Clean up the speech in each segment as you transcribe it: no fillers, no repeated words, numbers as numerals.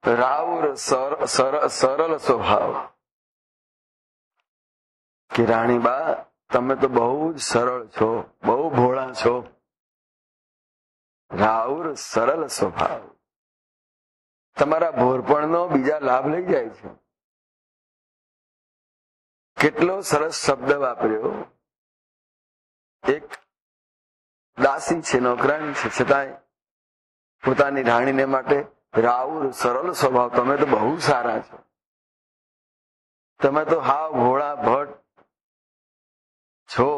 રાઉર સરળ સ્વભાવ કે રાણીબા તમે તો બહુ જ સરળ છો, બહુ ભોળા છો. રાઉર સરળ સ્વભાવ. તમારા ભોળપણનો બીજા લાભ લઈ જાય છે. કેટલો સરસ શબ્દ વાપર્યો. એક દાસી છે, નોકરાણી છે, છતાંય પોતાની રાણીને માટે રાઉર સરળ સ્વભાવ. તમે તો બહુ સારા છો. તમે તો હાવ ભોળા ભટ્ટ છો.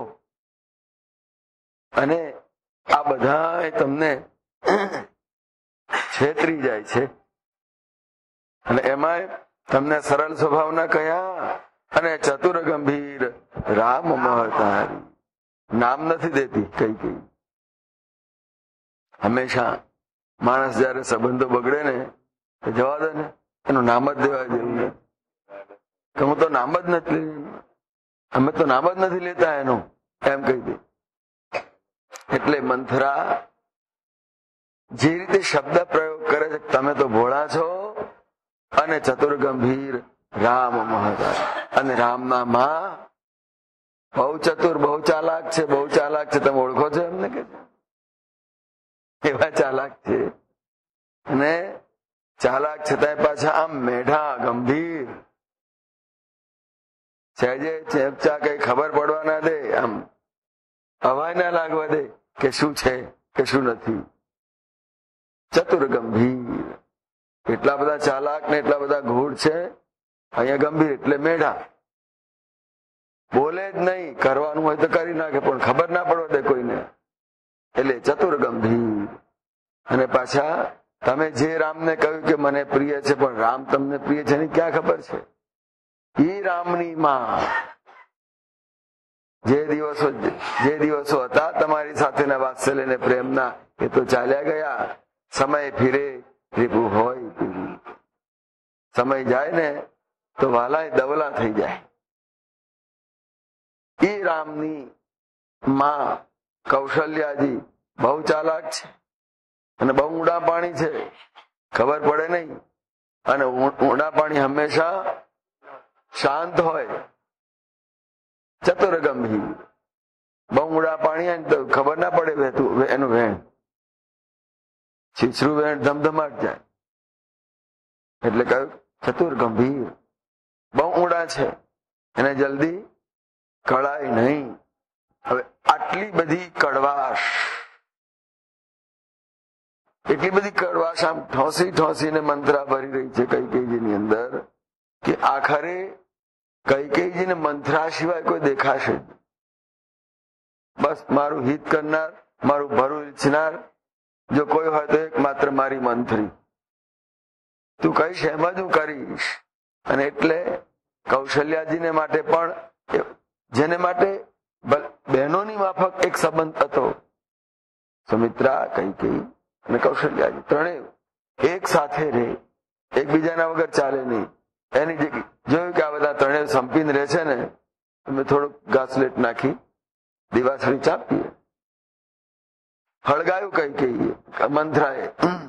અને આ બધા તમને છેતરી જાય છે. અને એમાંય તમને સરળ સ્વભાવના કયા અને ચતુર ગંભીર રામ મહતારી. નામ નથી દેતી કઈ. હંમેશા માણસ જયારે સંબંધો બગડે ને જવા દે ને, એનું નામ જ દેવા જેવું ને. હું તો નામ જ નથી, અમે તો નામ જ નથી લેતા એનું, એમ કહી દે. એટલે મંથરા જે રીતે શબ્દ પ્રયોગ કરે છે, તમે તો ભોળા છો અને ચતુર ગંભીર રામ મહતા. અને રામના માં બહુ ચતુર, બહુ ચાલાક છે, બહુ ચાલાક છે. તમે ઓળખો છો એમને કે એવા ચાલાક છે. અને ચાલાક છતાંય પાછા આમ મેઢા ગંભીર. સહેજે ચેપચા કઈ ખબર પડવા ના દે, આમ હવાય ના લાગવા દે કે શું છે કે શું નથી. ચતુર ગંભીર. એટલા બધા ચાલાક ને એટલા બધા ગૂઢ છે. અહીંયા ગંભીર એટલે મેઢા. બોલે જ નહીં, કરવાનું હોય તો કરી નાખે પણ ખબર ના પડવા દે કોઈને. એટલે ચતુર ગંભીર. અને પાછા તમે જે રામને કહ્યું કે મને પ્રિય છે, પણ રામ તમને પ્રિય છે એની ક્યાં ખબર છે? ઈ રામની માં જે દિવસો હતા તમારી સાથેના વાત્સલ્ય ને પ્રેમના, એ તો ચાલ્યા ગયા. સમય ફિરે રીપુ હોય પીરી. સમય જાય ને તો વાલાય દવલા થઈ જાય. ઈ રામની માં કૌશલ્યાજી બહુ ચાલાક છે અને બહુ ઊંડા પાણી છે. ખબર પડે નહીં. અને ઊંડા પાણી હંમેશા શાંત હોય. ચતુર ગંભીર. બહુ ઊંડા પાણી તો ખબર ના પડે વહેતું એનું વહેણ. છીછરું વહેણ ધમધમાટ જાય. એટલે કહ્યું ચતુર ગંભીર. બહુ ઊંડા છે, એને જલ્દી કળાય નહીં. હવે આટલી બધી કડવાશ, એટલી બધી કડવાશ આમ ઠોસીને મંત્રા ભરી રહી છે કૈકેયીની અંદર કે આખરે કૈકેયીજીને મંત્રા સિવાય કોઈ દેખાશે. બસ મારું હિત કરનાર, મારું ભરું ઈચ્છનાર જો કોઈ હોય તો એકમાત્ર મારી મંત્રી. તું કહીશ એમ જ હું કરીશ. અને એટલે કૌશલ્યાજીને માટે પણ, જેને માટે બહેનોની માફક એક સંબંધ હતો, સુમિત્રા, કૈકેયી અને કૌશલ્યાજી ત્રણેય એક સાથે રહે, એકબીજાના વગર ચાલે નહીં. એની જગ્યાએ જોયું કે આ બધા ત્રણેય સંપીને રહે છે ને, અમે થોડુંક ઘાસલેટ નાખી દિવાસળી ચાપીએ. હળગાયું કૈકેયીએ, મંથરાએ.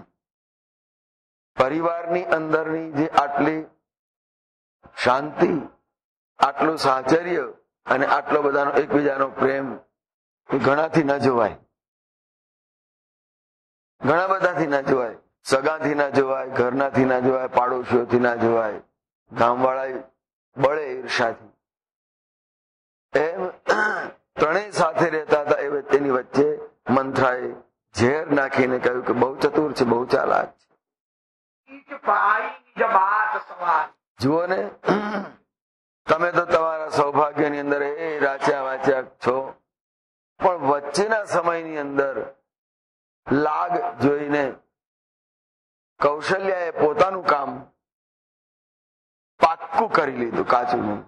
પરિવારની અંદરની જે આટલી શાંતિ, આટલું સાહચર્ય અને આટલો બધાનો એકબીજાનો પ્રેમ એ ઘણાથી ન જોવાય. ઘણા બધાથી ના જોવાય. સગાથી ના જોવાય, ઘરનાથી ના જોવાય, પાડોશીઓથી ના જોવાય, ગામવાળા બળે ઈર્ષાથી. એમ ત્રણેય સાથે રહેતા હતા. એની વચ્ચે મંથરાએ ઝેર નાખીને કહ્યું કે બહુ ચતુર છે, બહુ ચાલાક છે. જુઓ ને, તમે તો તમારા સૌભાગ્યની અંદર એ રાચ્યા વાચ્યા છો, પણ વચ્ચેના સમયની અંદર લાગ જોઈને કૌશલ્યાએ પોતાનું કામ પાક્કું કરી લીધું, કાચું નહીં.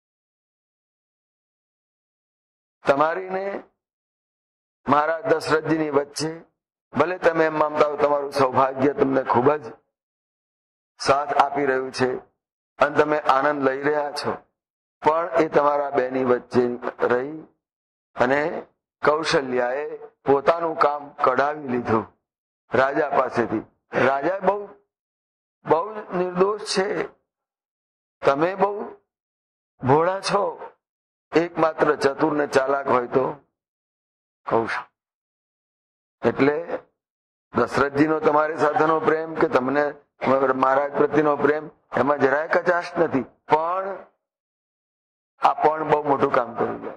તમારી ને મારા દશરથજીની વચ્ચે ભલે તમે એમ માનતા હો તમારું સૌભાગ્ય તમને ખૂબ જ સાથ આપી રહ્યું છે અને તમે આનંદ લઈ રહ્યા છો, પણ એ તમારા બેની વચ્ચે રહી અને કૌશલ્યાએ પોતાનું કામ કઢાવી લીધું રાજા પાસેથી. રાજાએ બહુ બહુ નિર્દોષ છે, તમે બહુ ભોળા છો, એકમાત્ર ચતુર ને ચાલાક હોય તો કૌશલ્ય. એટલે દશરથજીનો તમારી સાથેનો પ્રેમ કે તમને મહારાજ પ્રત્યેનો પ્રેમ એમાં જરાય કચાશ નથી, પણ આ પણ બહુ મોટું કામ કરી જાય.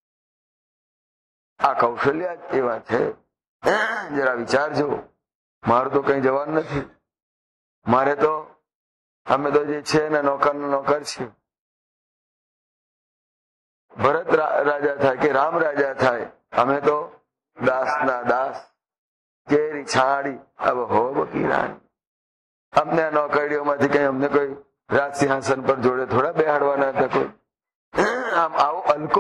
આ કૌશલ્ય એવા છે. જરા વિચારજો, મારું તો કઈ જવાનું નથી, મારે તો અમે તો જે છે ને નોકર છીએ. ભરત રાજા થાય કે રામ રાજા થાય, અમે તો દાસ ના દાસ, કેરી છાડી હવે હો બકી રાણી. અમને આ નોકરીઓમાંથી કઈ અમને કોઈ રાજ સિંહાસન પર જોડે થોડા બેહાડવાના હતા કોઈ. આમ આવો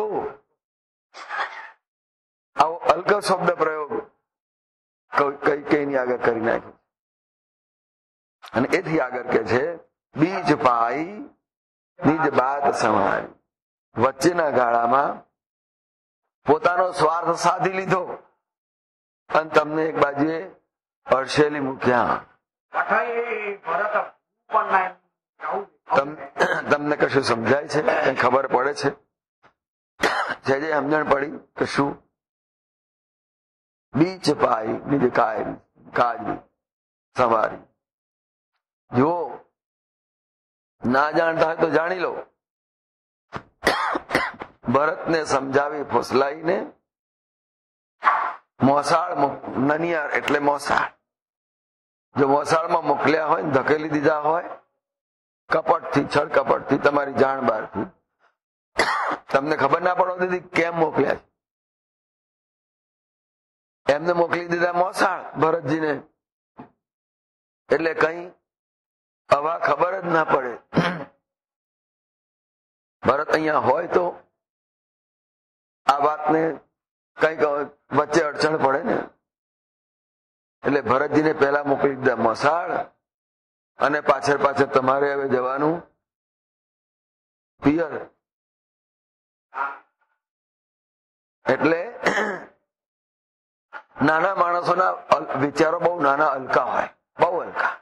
અલ્કો શબ્દ પ્રયોગ કઈ ની આગળ કરી નાખ્યો. અને એથી આગળ કે છે બીજ પાઈ નિજ બાત સમાય. વચ્ચેના ગાળામાં પોતાનો સ્વાર્થ સાધી લીધો અને તમને એક બાજુએ અડસેલી મૂક્યા. તમને કશું સમજાય છે? કઈ ખબર પડે છે? જે સમજણ પડી કે શું? બીચ પાઈ નિજ કાજરી સવારી. જો ના જાણતા હોય તો જાણી લો. ભરતને સમજાવી ફોસલાઈને મોસાળ નનિયાર એટલે મોસાળ, જો મોસાળમાં મોકલ્યા હોય ધકેલી દીધા હોય કપટથી, છળ કપટથી, તમારી જાણ બહારથી, તમને ખબર ના પડવા દીધી કેમ મોકલ્યા છે. એમને મોકલી દીધા મોસાળ ભરતજીને, એટલે કઈ હવા ખબર જ ના પડે. ભરત અહીંયા હોય તો આ વાતને કઈક વચ્ચે અડચણ પડે ને, એટલે ભરતજીને પહેલા મોકલી દીધા મોસાળ, અને પાછળ તમારે હવે જવાનું પિયર. એટલે નાના માણસોના વિચારો બહુ નાના, હલકા હોય, બહુ હલકા.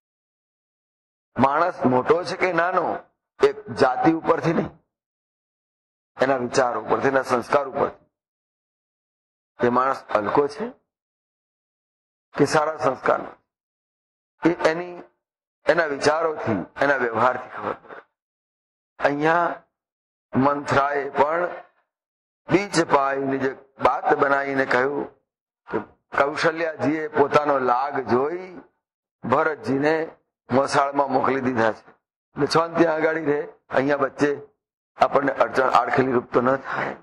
માણસ મોટો છે કે નાનો, એક જાતિ ઉપરથી નહીં, એના વિચાર ઉપરથી, એના સંસ્કાર ઉપરથી. એ માણસ હલકો છે કે સારા સંસ્કારનો, એ એના વિચારોથી, એના વ્યવહારથી ખબર પડે. અહીંયા મંથરાએ પણ બીજ પાઈને જે બાત બનાવીને કહ્યું કે કૌશલ્યાજીએ પોતાનો લાગ જોઈ ભરતજીને મોસાળમાં મોકલી દીધા છે. એટલે છો ત્યાં આગળ રહે, અહીંયા વચ્ચે આપણને અડચણ આડખેલી રૂપ તો ન થાય.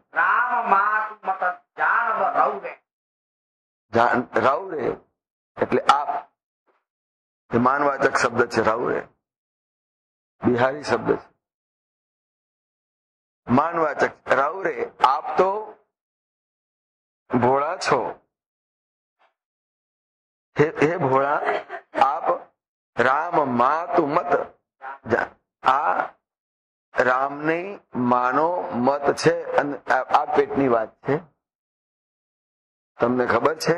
રાવ રે એટલે આપ, એ માનવાચક શબ્દ છે. રાવ રે બિહારી શબ્દ છે, માનવાચક. રાવ રે આપ તો ભોળા છો, હે ભોળા આપ રામ માતુ મત. આ રામની માનો મત છે, અને આ પેટની વાત છે. તમને ખબર છે,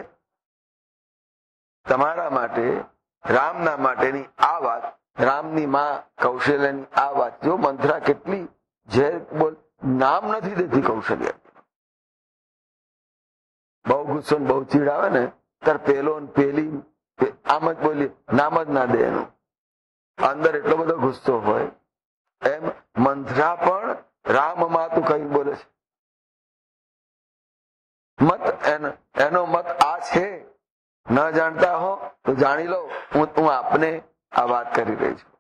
તમારા માટે, રામના માટેની આ વાત, રામની માં કૌશલ્યાની આ વાત. જો મંથરા કેટલી ઝેર બોલ, નામ નથી દેતી કૌશલ્યા. બહુ ગુસ્સો બહુ ચીડ આવે ને ત્યારે પેલો પેલી આમ જ બોલી, નામ જ ના દે એનું. અંદર એટલો બધો ગુસ્સો હોય. એમ મંથરા પણ રામ માતું કઈ બોલે છે. મત એનો મત આ છે. ન જાણતા હો તો જાણી લો, હું આપને આ વાત કરી રહી છું.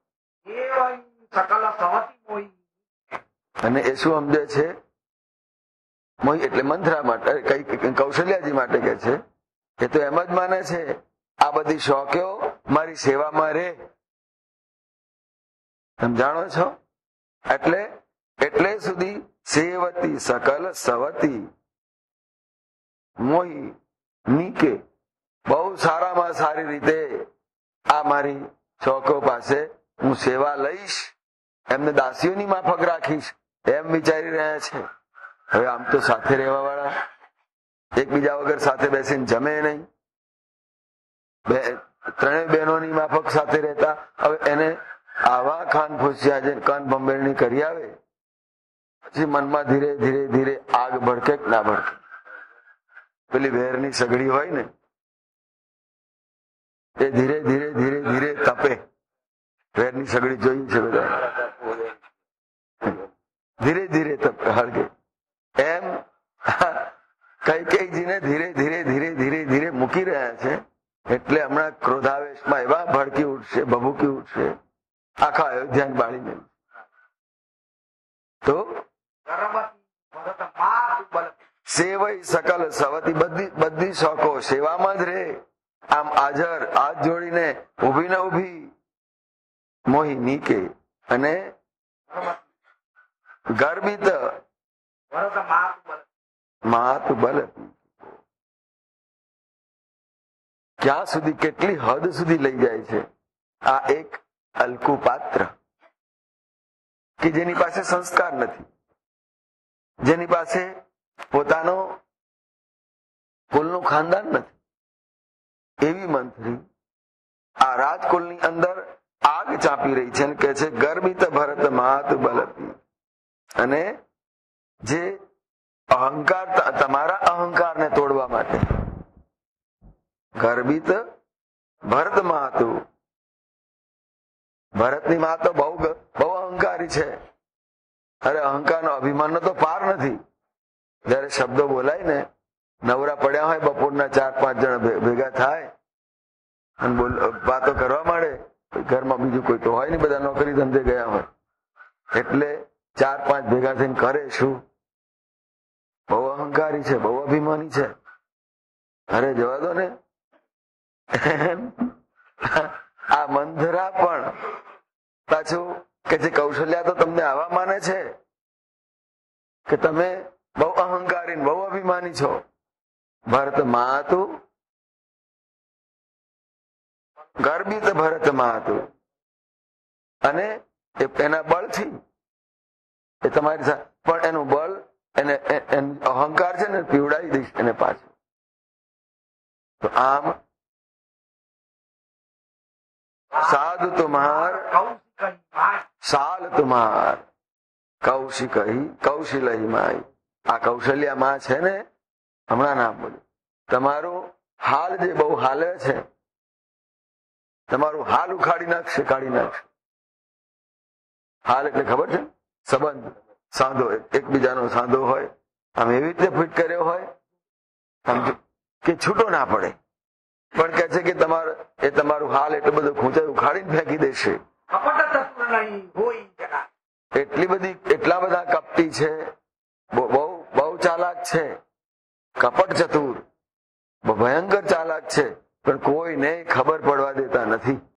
અને એ શું સમજે છે? મોહી એટલે મંથરા માટે, કઈ કૌશલ્યાજી માટે કે છે. એ તો એમ જ માને છે આ બધી શોખ્યો મારી સેવામાં રે. તમે જાણો છો? એટલે સુધી સેવતી સકલ સવતી મોહી નીકે, બહુ સારામાં સારી રીતે આ મારી શોખો પાસે હું સેવા લઈશ, એમને દાસીઓની માફક રાખીશ, એમ વિચારી રહ્યા છે. હવે આમ તો સાથે રહેવા વાળા એકબીજા વગર સાથે બેસીને જમે નહીં, ત્રણેય બહેનોની માફક સાથે રહેતા. હવે એને આવા ખાન ફૂસિયા જે કાન ભંભેરણી કરી આવે, પછી મનમાં ધીરે ધીરે ધીરે આગ ભડકે કે ના ભડકે? પેલી વેરની સગડી હોય ને એ ધીરે ધીરે ધીરે ધીરે તપે. વેરની સગડી જોઈ છે બધા, ધીરે ધીરે તપે, હળગે. એમ કૈકેયીજીને ધીરે ધીરે ધીરે ધીરે ધીરે મૂકી રહ્યા છે. એટલે હમણાં ક્રોધાવેશમાં એવા ભડકી ઉઠશે, ભભૂકી ઉઠશે, આખા અયોધ્યાને બાળીને. તો સેવઈ સકલ સવતી, બધી શોખો સેવામાં જ રહે. આમ હાજર હાથ જોડીને ઉભી ને ઉભી મોહિની કે અને ગર્ભિત માતુ બલ. ક્યાં સુધી, કેટલી હદ સુધી લઈ જાય છે આ એક અલકુ પાત્ર કે જેની પાસે સંસ્કાર નથી, જેની પાસે પોતાનો કુલનું ખાનદાન નથી. એવી મંત્રી આ રાજકુલની અંદર આગ ચાપી રહી છે અને કહે છે ગર્ભિત ભરત માતુ બલપી. અને જે અહંકાર, તમારા અહંકારને તોડવા માટે ગર્ભિત ભરત માતુ. ભરતની મા તો બહુ અહંકારી છે. અરે અહંકારનો, અભિમાનનો તો પાર નથી. જયારે શબ્દો બોલાય ને, નવરા પડ્યા હોય બપોરના 4-5 જણા ભેગા થાય અને વાતો કરવા માંડે. ઘરમાં બીજું કોઈ તો હોય નહીં, બધા નોકરી ધંધે ગયા હોય. એટલે 4-5 ભેગા થઈને કરે શું? બહુ અહંકારી છે, બહુ અભિમાની છે. અરે જવા દો ને. આ મંધરા પણ પાછું કે છે કૌશલ્યા તો તમને આવા માને છે કે તમે બહુ અહંકારી, બહુ અભિમાની છો. ભરત માતુ, ગર્ભિત ભરત માતુ. અને એના બળથી એ તમારી સાથે, પણ એનું બળ, એને અહંકાર છે ને પીવડાવી દઈશ એને પાછું. તો આમ સાધુ તુમ્હાર સાલ તુમ્હાર કૌશિલહી માઈ. આ કૌશલ્યા માં છે ને, હમણાં નામ બોલ્યું, તમારું હાલ જે બહુ હાલે છે, તમારું હાલ ઉખાડી નાખશે, કાઢી નાખશે. હાલ એટલે ખબર છે, સંબંધ, સાંધો, એકબીજાનો સાંધો હોય, આમ એવી રીતે ફિટ કર્યો હોય કે છૂટો ના પડે. પણ કે છે કે તમારું હાલ એટલું બધું ખૂંચાઈ ઉખાડીને ફેંકી દેશે. એટલા બધા કપટી છે, બહુ ચાલાક છે, કપટ ચતુર, ભયંકર ચાલાક છે, પણ કોઈને ખબર પડવા દેતા નથી.